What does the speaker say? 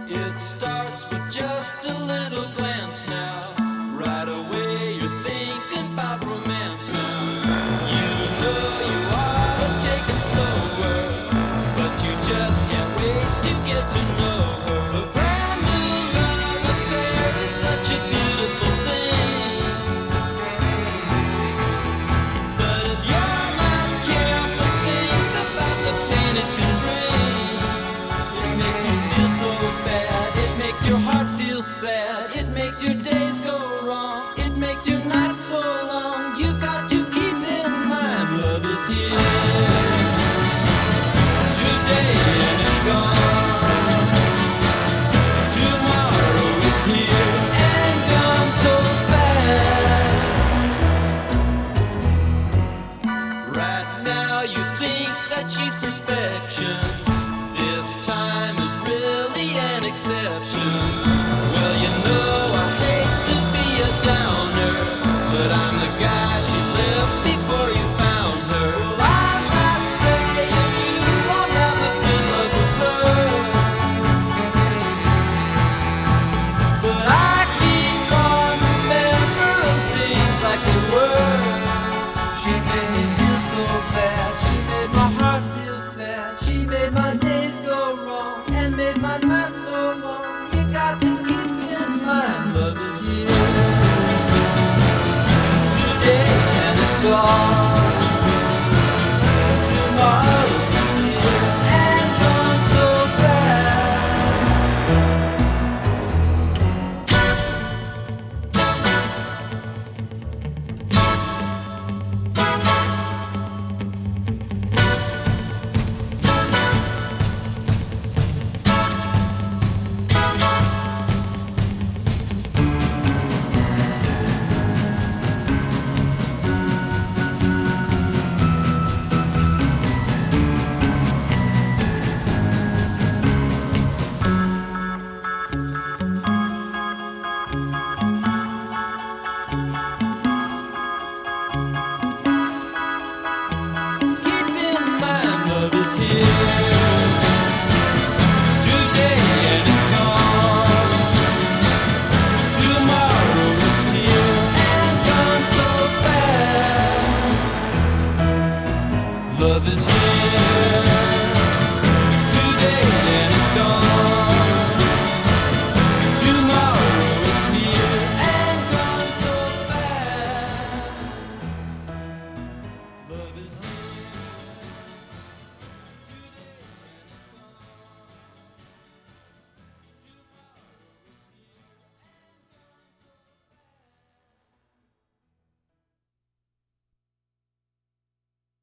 It starts with just a little glance now. Right away you're thinking about romance now. You know you ought to take it slower, but you just can't wait to get to know her. A brand new love affair is such a beautiful thing. But if you're not careful, think about the pain it can bring. It makes you feel so bad, it makes your heart feel sad, it makes your days go wrong, it makes your nights so long. You've got to keep in mind love is here today and it's gone. Tomorrow it's here and gone so fast. Right now you think that she's perfection. This time is really an exception. Well, you know I hate to be a downer, but I'm the guy she left before you found her. Well, I'm not saying you won't ever be in love with her, but I keep on remembering things like they were. She made me feel so bad, she made my heart feel sad, she made my days go wrong and made my nights so long. You got to